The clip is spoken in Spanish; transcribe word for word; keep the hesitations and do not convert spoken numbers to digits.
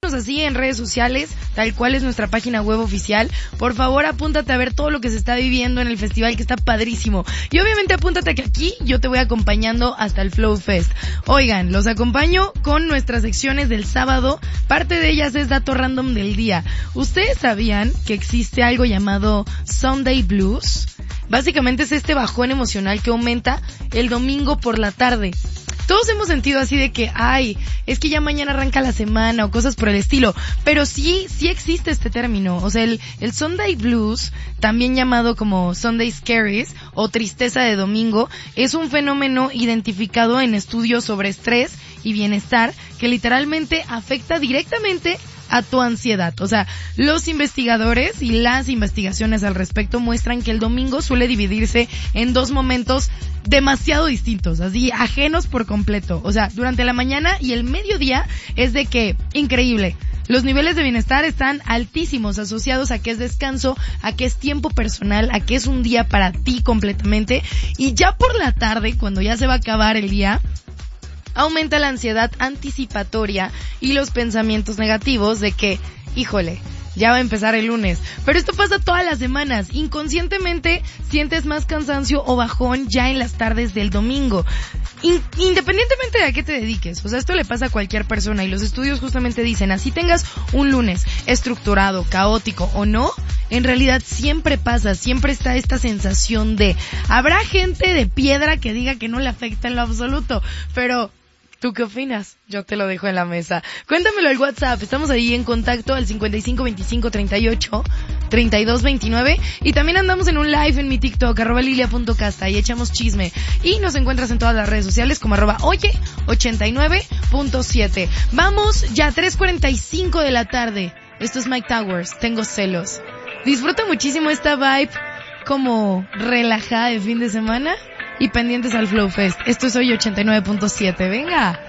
Síguenos así en redes sociales, tal cual es nuestra página web oficial. Por favor, apúntate a ver todo lo que se está viviendo en el festival, que está padrísimo. Y obviamente apúntate que aquí yo te voy acompañando hasta el Flow Fest. Oigan, los acompaño con nuestras secciones del sábado. Parte de ellas es dato random del día. ¿Ustedes sabían que existe algo llamado Sunday Blues? Básicamente es este bajón emocional que aumenta el domingo por la tarde. Todos hemos sentido así de que, ay, es que ya mañana arranca la semana o cosas por el estilo. Pero sí, sí existe este término. O sea, el, el Sunday Blues, también llamado como Sunday Scaries o tristeza de domingo, es un fenómeno identificado en estudios sobre estrés y bienestar que literalmente afecta directamente a tu ansiedad. O sea, los investigadores y las investigaciones al respecto muestran que el domingo suele dividirse en dos momentos demasiado distintos, así ajenos por completo. O sea, durante la mañana y el mediodía es de que, increíble, los niveles de bienestar están altísimos, asociados a que es descanso, a que es tiempo personal, a que es un día para ti completamente. Y ya por la tarde, cuando ya se va a acabar el día, aumenta la ansiedad anticipatoria y los pensamientos negativos de que, híjole, ya va a empezar el lunes. Pero esto pasa todas las semanas. Inconscientemente sientes más cansancio o bajón ya en las tardes del domingo. In- independientemente de a qué te dediques. O sea, esto le pasa a cualquier persona y los estudios justamente dicen, así tengas un lunes estructurado, caótico o no, en realidad siempre pasa, siempre está esta sensación de, habrá gente de piedra que diga que no le afecta en lo absoluto, pero ¿tú qué opinas? Yo te lo dejo en la mesa. Cuéntamelo al WhatsApp. Estamos ahí en contacto al cincuenta y cinco veinticinco treinta y ocho treinta y dos veintinueve. Y también andamos en un live en mi TikTok, arroba lilia punto casta, y echamos chisme. Y nos encuentras en todas las redes sociales como arroba oye ochenta y nueve punto siete. Vamos ya, tres cuarenta y cinco de la tarde. Esto es Mike Towers, Tengo Celos. Disfruta muchísimo esta vibe como relajada de fin de semana. Y pendientes al Flow Fest. Esto es Hoy ochenta y nueve punto siete. Venga.